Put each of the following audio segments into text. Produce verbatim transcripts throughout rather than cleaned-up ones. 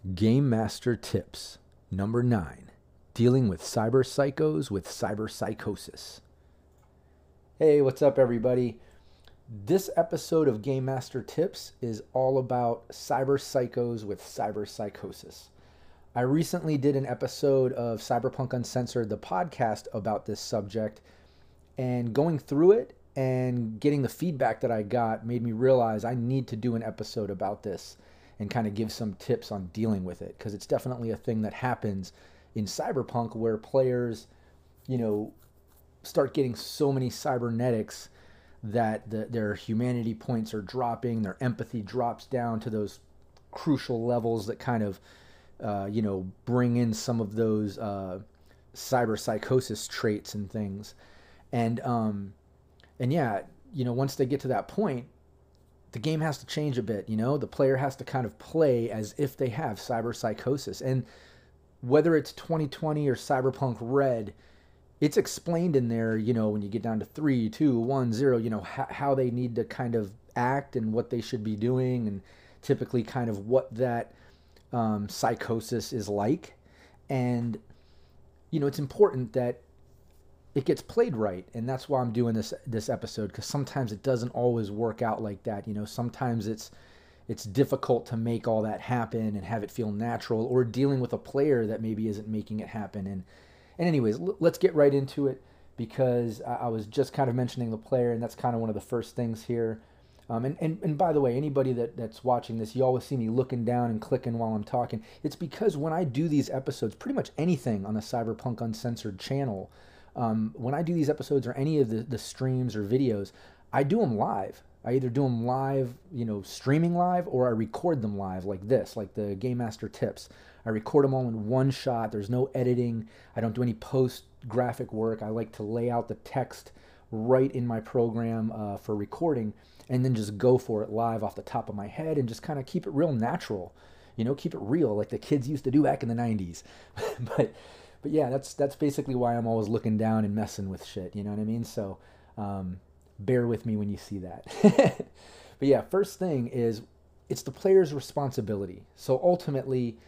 Game Master Tips number nine, dealing with cyber psychos with cyber psychosis. Hey, what's up, everybody? This episode of Game Master Tips is all about cyber psychos with cyber psychosis. I recently did an episode of Cyberpunk Uncensored, the podcast, about this subject, and going through it and getting the feedback that I got made me realize I need to do an episode about this and kind of give some tips on dealing with it, because it's definitely a thing that happens in Cyberpunk where players, you know, start getting so many cybernetics that the, their humanity points are dropping, their empathy drops down to those crucial levels that kind of, uh, you know, bring in some of those uh, cyber psychosis traits and things. And, um, and yeah, you know, once they get to that point, the game has to change a bit, you know? The player has to kind of play as if they have cyber psychosis. And whether it's twenty twenty or Cyberpunk Red, it's explained in there, you know, when you get down to three, two, one, zero, you know, how, how they need to kind of act and what they should be doing, and typically kind of what that um, psychosis is like. And, you know, it's important that it gets played right, and that's why I'm doing this this episode, because sometimes it doesn't always work out like that. You know, sometimes it's it's difficult to make all that happen and have it feel natural, or dealing with a player that maybe isn't making it happen. And and anyways, l- let's get right into it, because I, I was just kind of mentioning the player, and that's kind of one of the first things here. Um, and, and, and by the way, anybody that, that's watching this, you always see me looking down and clicking while I'm talking. It's because when I do these episodes, pretty much anything on the Cyberpunk Uncensored channel, Um, when I do these episodes or any of the, the streams or videos, I do them live. I either do them live, you know, streaming live, or I record them live like this, like the Game Master Tips. I record them all in one shot. There's no editing. I don't do any post graphic work. I like to lay out the text right in my program uh, for recording, and then just go for it live off the top of my head and just kind of keep it real natural, you know, keep it real like the kids used to do back in the nineties. but But yeah, that's that's basically why I'm always looking down and messing with shit. You know what I mean? So um, bear with me when you see that. But yeah, first thing is, it's the player's responsibility. So ultimately,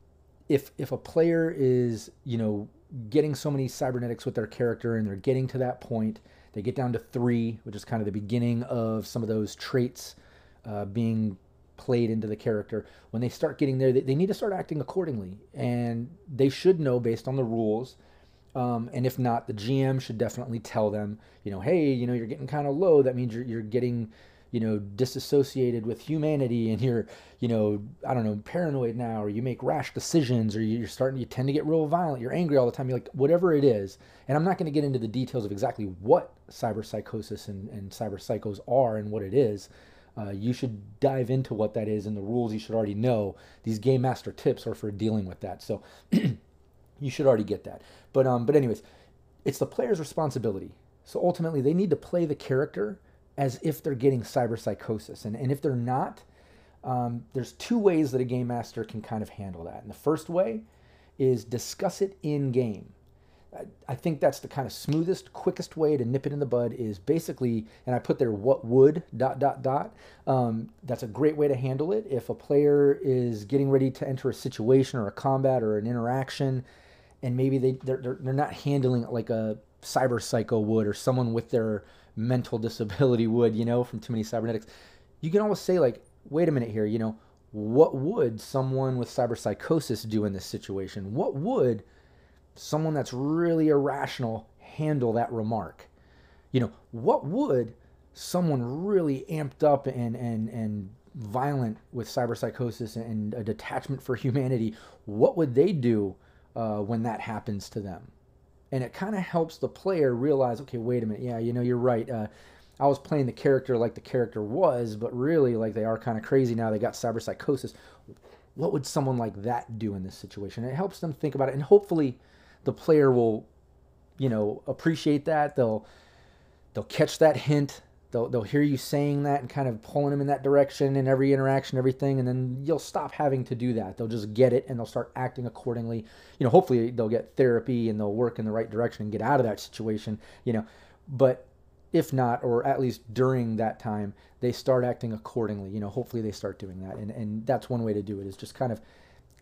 if if a player is, you know, getting so many cybernetics with their character and they're getting to that point, they get down to three, which is kind of the beginning of some of those traits uh, being played into the character. When they start getting there, they, they need to start acting accordingly, and they should know based on the rules. Um, and if not, the G M should definitely tell them, you know, hey, you know, you're getting kind of low. That means you're, you're getting, you know, disassociated with humanity, and you're, you know, I don't know, paranoid now, or you make rash decisions, or you're starting, you tend to get real violent. You're angry all the time. You're like, whatever it is. And I'm not going to get into the details of exactly what cyber psychosis and, and cyber psychos are and what it is. Uh, you should dive into what that is and the rules. You should already know. These Game Master Tips are for dealing with that, so you should already get that. But um, but anyways, it's the player's responsibility. So ultimately, they need to play the character as if they're getting cyber psychosis, and and if they're not, um, there's two ways that a game master can kind of handle that. And the first way is discuss it in game. I think that's the kind of smoothest, quickest way to nip it in the bud, is basically, and I put there what would dot dot dot. Um, that's a great way to handle it. If a player is getting ready to enter a situation or a combat or an interaction, and maybe they they're, they're, they're not handling it like a cyber psycho would, or someone with their mental disability would, you know, from too many cybernetics, you can always say, like, wait a minute here, you know, what would someone with cyber psychosis do in this situation? What would someone that's really irrational handle that remark? You know, what would someone really amped up and and and violent with cyber psychosis and a detachment for humanity, what would they do uh, when that happens to them? And it kind of helps the player realize, okay, wait a minute, yeah, you know, you're right. Uh, I was playing the character like the character was, but really, like, they are kind of crazy now. They got cyber psychosis. What would someone like that do in this situation? And it helps them think about it, and hopefully the player will, you know, appreciate that. They'll they'll catch that hint. They'll they'll hear you saying that and kind of pulling them in that direction in every interaction, everything, and then you'll stop having to do that. They'll just get it and they'll start acting accordingly. You know, hopefully they'll get therapy and they'll work in the right direction and get out of that situation, you know. But if not, or at least during that time, they start acting accordingly. You know, hopefully they start doing that. And, and that's one way to do it, is just kind of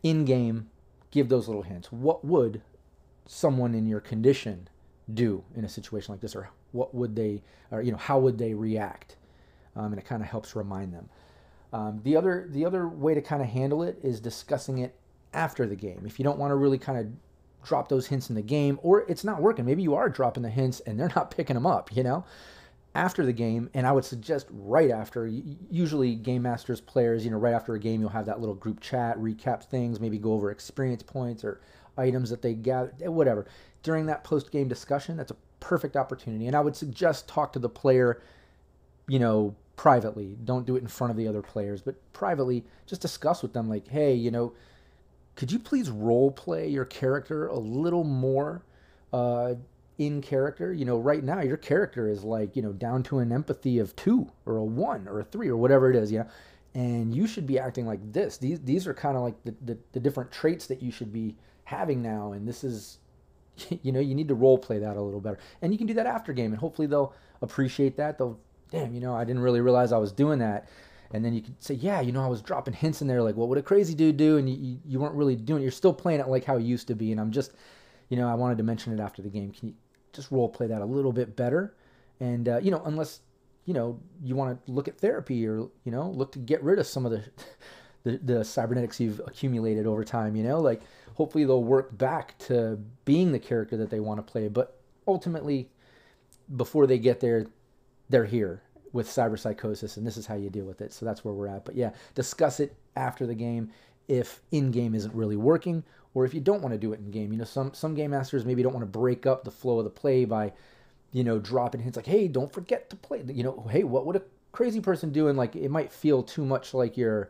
in game, give those little hints. What would someone in your condition do in a situation like this, or what would they, or you know, how would they react? Um, and it kind of helps remind them. Um, the other the other way to kind of handle it is discussing it after the game. If you don't want to really kind of drop those hints in the game, or it's not working, maybe you are dropping the hints and they're not picking them up, you know, after the game. And I would suggest right after, usually game masters, players, you know, right after a game, you'll have that little group chat, recap things, maybe go over experience points or items that they gather, whatever. During that post-game discussion, that's a perfect opportunity. And I would suggest talk to the player, you know, privately. Don't do it in front of the other players, but privately, just discuss with them like, hey, you know, could you please role play your character a little more uh, in character? You know, right now your character is like, you know, down to an empathy of two or a one or a three or whatever it is, you know, and you should be acting like this. These these are kind of like the, the, the different traits that you should be having now, and this is, you know, you need to role play that a little better. And you can do that after game, and hopefully they'll appreciate that. They'll, damn, you know, I didn't really realize I was doing that. And then you could say, yeah, you know, I was dropping hints in there like, what would a crazy dude do? And you, you weren't really doing it. You're still playing it like how it used to be. And I'm just, you know, I wanted to mention it after the game. Can you just role play that a little bit better? And, uh, you know, unless, you know, you want to look at therapy or, you know, look to get rid of some of the, the, the cybernetics you've accumulated over time, you know, like hopefully they'll work back to being the character that they want to play. But ultimately, before they get there, they're here with cyberpsychosis, and this is how you deal with it. So that's where we're at. But yeah, discuss it after the game if in-game isn't really working, or if you don't want to do it in-game. You know, some some game masters maybe don't want to break up the flow of the play by, you know, dropping hints like, hey, don't forget to play. You know, hey, what would a crazy person do? And like, it might feel too much like you're,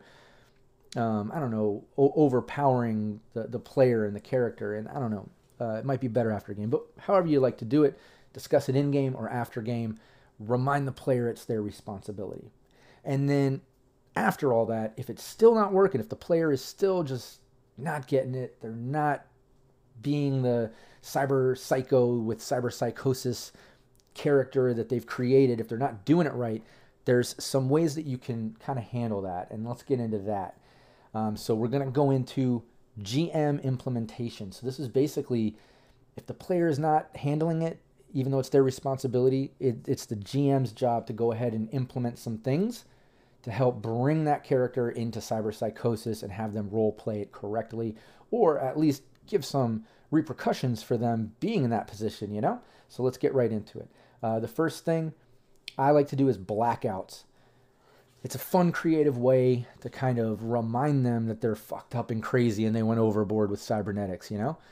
um, I don't know, o- overpowering the, the player and the character. And I don't know, uh, it might be better after game. But however you like to do it, discuss it in-game or after game. Remind the player it's their responsibility. And then after all that, if it's still not working, if the player is still just not getting it, they're not being the cyber psycho with cyber psychosis character that they've created, if they're not doing it right, there's some ways that you can kind of handle that. And let's get into that. Um, so we're going to go into G M implementation. So this is basically, if the player is not handling it, even though it's their responsibility, it, it's the G M's job to go ahead and implement some things to help bring that character into cyberpsychosis and have them role play it correctly, or at least give some repercussions for them being in that position, you know? So let's get right into it. Uh, the first thing I like to do is blackouts. It's a fun, creative way to kind of remind them that they're fucked up and crazy and they went overboard with cybernetics, you know?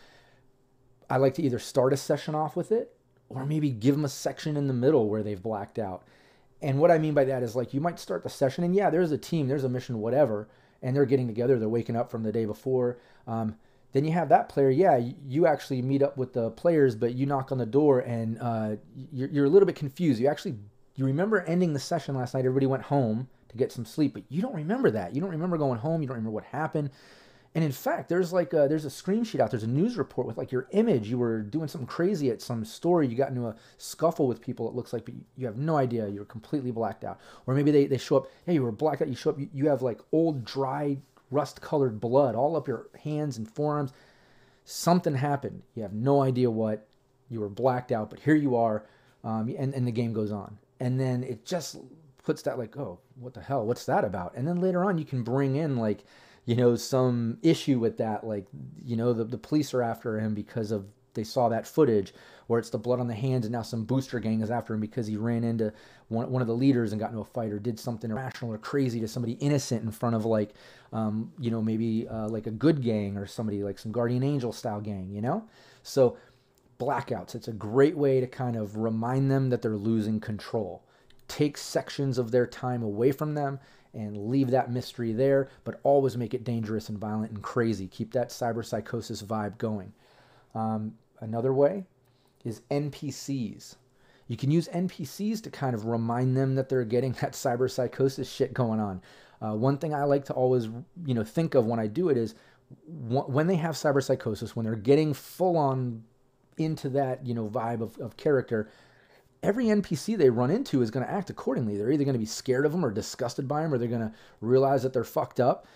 I like to either start a session off with it, or maybe give them a section in the middle where they've blacked out. And what I mean by that is like, you might start the session and yeah, there's a team, there's a mission, whatever, and they're getting together, they're waking up from the day before. Um, then you have that player, yeah, you actually meet up with the players, but you knock on the door and uh, you're, you're a little bit confused. You actually, you remember ending the session last night, everybody went home to get some sleep, but you don't remember that. You don't remember going home, you don't remember what happened. And in fact, there's like a, there's a screen sheet out. There's a news report with like your image. You were doing something crazy at some store. You got into a scuffle with people, it looks like, but you have no idea. You were completely blacked out. Or maybe they, they show up, hey, you were blacked out. You show up, you, you have like old, dry, rust-colored blood all up your hands and forearms. Something happened. You have no idea what. You were blacked out, but here you are, um, and, and the game goes on. And then it just puts that like, oh, what the hell? What's that about? And then later on, you can bring in like, you know, some issue with that, like, you know, the, the police are after him because of, they saw that footage, or it's the blood on the hands and now some booster gang is after him because he ran into one, one of the leaders and got into a fight or did something irrational or crazy to somebody innocent in front of like, um, you know, maybe uh, like a good gang or somebody like some Guardian Angel style gang, you know? So blackouts, it's a great way to kind of remind them that they're losing control. Take sections of their time away from them and leave that mystery there, but always make it dangerous and violent and crazy. Keep that cyberpsychosis vibe going. Um, another way is N P Cs. You can use N P Cs to kind of remind them that they're getting that cyberpsychosis shit going on. Uh, one thing I like to always, you know, think of when I do it is w- when they have cyberpsychosis, when they're getting full on into that, you know, vibe of, of character, every N P C they run into is going to act accordingly. They're either going to be scared of them or disgusted by them, or they're going to realize that they're fucked up.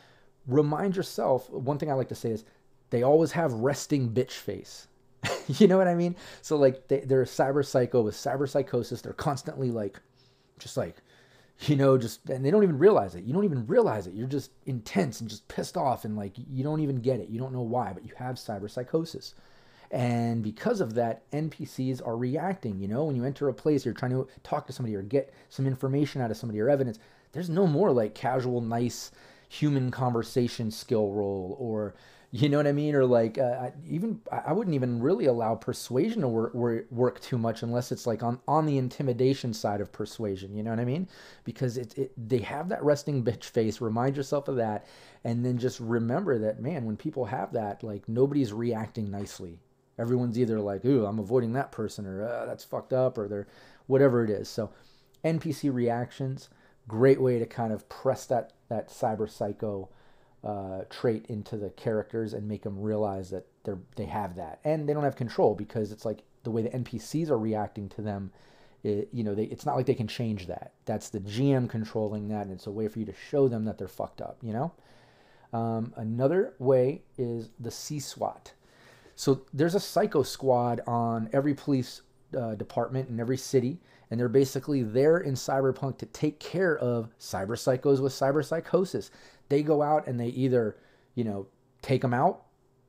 remind yourself, one thing I like to say is they always have resting bitch face. You know what I mean? So like they, they're a cyber psycho with cyber psychosis. They're constantly like, just like, you know, just, and they don't even realize it. You don't even realize it. You're just intense and just pissed off and like, you don't even get it. You don't know why, but you have cyber psychosis. And because of that, N P Cs are reacting. You know, when you enter a place, you're trying to talk to somebody or get some information out of somebody or evidence. There's no more like casual, nice human conversation skill roll, or, you know what I mean? Or like, uh, even, I wouldn't even really allow persuasion to work, work too much unless it's like on, on the intimidation side of persuasion. You know what I mean? Because it, it, they have that resting bitch face. Remind yourself of that. And then just remember that, man, when people have that, like nobody's reacting nicely. Everyone's either like, ooh, I'm avoiding that person, or uh, that's fucked up, or they're whatever it is. So N P C reactions, great way to kind of press that, that cyber psycho uh, trait into the characters and make them realize that they're, they have that. And they don't have control, because it's like the way the N P Cs are reacting to them, it, you know, they, it's not like they can change that. That's the G M controlling that, and it's a way for you to show them that they're fucked up, you know? Um, another way is the C-SWAT. So there's a psycho squad on every police uh, department in every city, and they're basically there in Cyberpunk to take care of cyber psychos with cyber psychosis. They go out and they either, you know, take them out,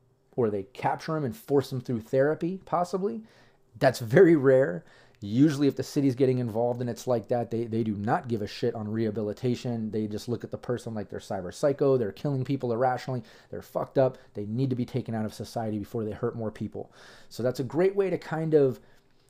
or they capture them and force them through therapy, possibly. That's very rare. Usually if the city's getting involved and it's like that, they, they do not give a shit on rehabilitation. They just look at the person like they're cyber psycho. They're killing people irrationally. They're fucked up. They need to be taken out of society before they hurt more people. So that's a great way to kind of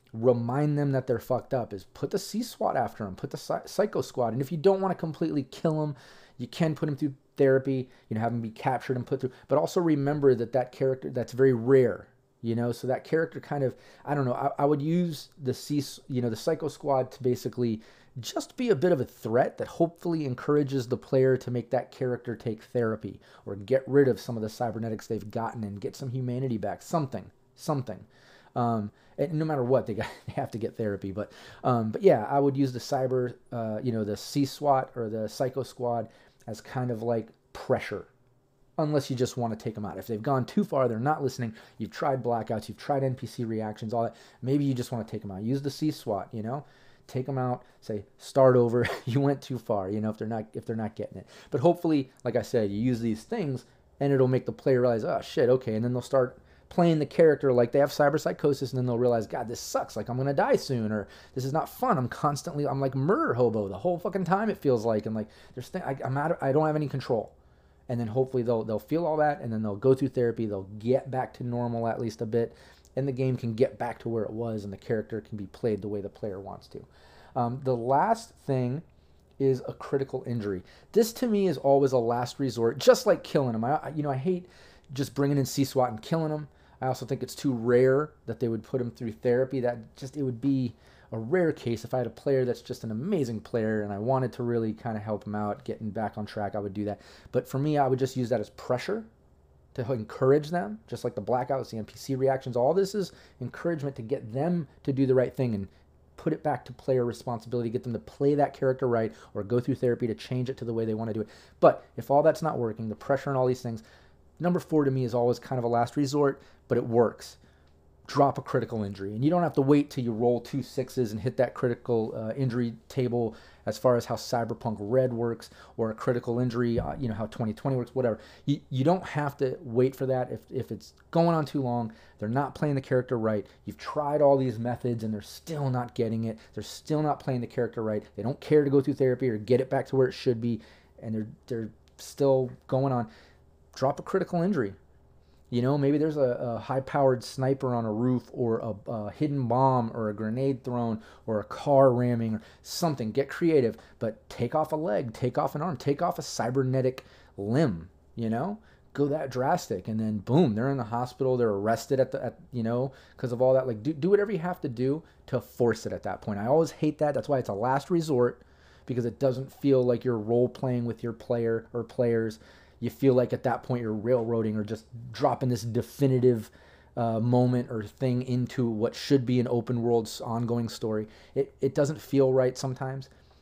remind them that they're fucked up, is put the C-SWAT after them, put the psycho squad. And if you don't want to completely kill them, you can put them through therapy, you know, have them be captured and put through. But also remember that that character, that's very rare. You know, so that character kind of, I don't know, I, I would use the C, you know, the Psycho Squad to basically just be a bit of a threat that hopefully encourages the player to make that character take therapy, or get rid of some of the cybernetics they've gotten and get some humanity back. Something, something. Um, and no matter what, they got, they have to get therapy. But, um, but yeah, I would use the cyber, uh, you know, the C-SWAT or the Psycho Squad as kind of like pressure. Unless you just want to take them out. If they've gone too far, they're not listening, you've tried blackouts, you've tried N P C reactions, all that, maybe you just want to take them out. Use the C-SWAT, you know? Take them out, say, start over, you went too far, you know, if they're not if they're not getting it. But hopefully, like I said, you use these things, and it'll make the player realize, oh, shit, okay, and then they'll start playing the character like they have cyber psychosis, and then they'll realize, God, this sucks, like, I'm going to die soon, or this is not fun, I'm constantly, I'm like murder hobo the whole fucking time, it feels like, and like, there's th- I, I'm out of, I don't have any control. And then hopefully they'll they'll feel all that, and then they'll go through therapy. They'll get back to normal at least a bit, and the game can get back to where it was, and the character can be played the way the player wants to. Um, the last thing is a critical injury. This to me is always a last resort, just like killing them. I you know I hate just bringing in C-SWAT and killing them. I also think it's too rare that they would put them through therapy. That just it would be a rare case. If I had a player that's just an amazing player and I wanted to really kind of help him out, getting back on track, I would do that. But for me, I would just use that as pressure to encourage them, just like the blackouts, the N P C reactions. All this is encouragement to get them to do the right thing and put it back to player responsibility, get them to play that character right, or go through therapy to change it to the way they want to do it. But if all that's not working, the pressure and all these things, number four to me is always kind of a last resort, but it works. Drop a critical injury. And you don't have to wait till you roll two sixes and hit that critical uh, injury table as far as how Cyberpunk Red works, or a critical injury, uh, you know, how twenty twenty works, whatever. You, you don't have to wait for that. If, if it's going on too long, they're not playing the character right, you've tried all these methods and they're still not getting it, they're still not playing the character right, they don't care to go through therapy or get it back to where it should be, and they're, they're still going on, drop a critical injury. You know, maybe there's a, a high-powered sniper on a roof, or a, a hidden bomb, or a grenade thrown, or a car ramming, or something. Get creative, but take off a leg, take off an arm, take off a cybernetic limb, you know? Go that drastic, and then boom, they're in the hospital, they're arrested at the, at, you know, because of all that. Like, do, do whatever you have to do to force it at that point. I always hate that. That's why it's a last resort, because it doesn't feel like you're role-playing with your player or players. You feel like at that point you're railroading or just dropping this definitive uh, moment or thing into what should be an open world ongoing story. It it doesn't feel right sometimes,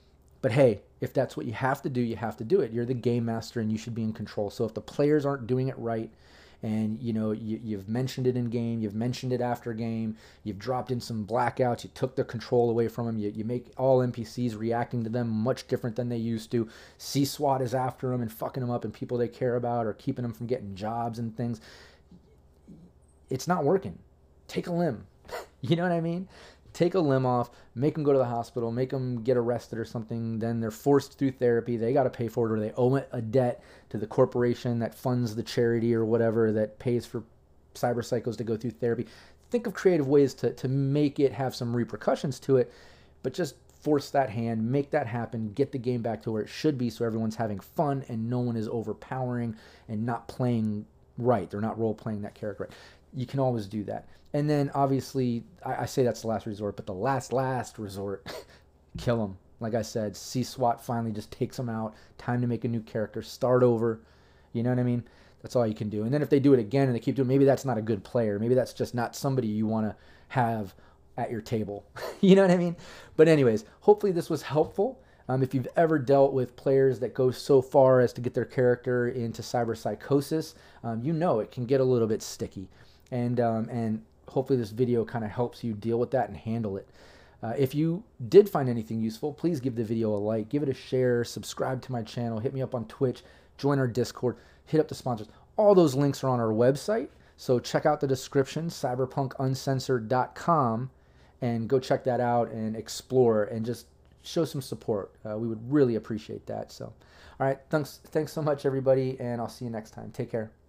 But hey, if that's what you have to do, you have to do it. You're the game master and you should be in control. So if the players aren't doing it right, and you know you, you've mentioned it in game, you've mentioned it after game, you've dropped in some blackouts, you took the control away from them, you, you make all N P Cs reacting to them much different than they used to. C-SWAT is after them and fucking them up, and people they care about are keeping them from getting jobs and things. It's not working. Take a limb. You know what I mean? Take a limb off, make them go to the hospital, make them get arrested or something. Then they're forced through therapy. They got to pay for it, or they owe a debt to the corporation that funds the charity or whatever that pays for cyber psychos to go through therapy. Think of creative ways to, to make it have some repercussions to it, but just force that hand, make that happen, get the game back to where it should be so everyone's having fun and no one is overpowering and not playing right. They're not role-playing that character right. You can always do that. And then obviously, I, I say that's the last resort, but the last, last resort, kill them. Like I said, C-SWAT finally just takes them out. Time to make a new character. Start over. You know what I mean? That's all you can do. And then if they do it again and they keep doing, maybe that's not a good player. Maybe that's just not somebody you want to have at your table. You know what I mean? But anyways, hopefully this was helpful. Um, if you've ever dealt with players that go so far as to get their character into cyber psychosis, um, you know it can get a little bit sticky. And, um, and hopefully this video kind of helps you deal with that and handle it. Uh, if you did find anything useful, please give the video a like, give it a share, subscribe to my channel, hit me up on Twitch, join our Discord, hit up the sponsors. All those links are on our website, so check out the description, cyberpunk uncensored dot com, and go check that out and explore and just show some support. Uh, we would really appreciate that. So, all right, thanks, thanks so much, everybody, and I'll see you next time. Take care.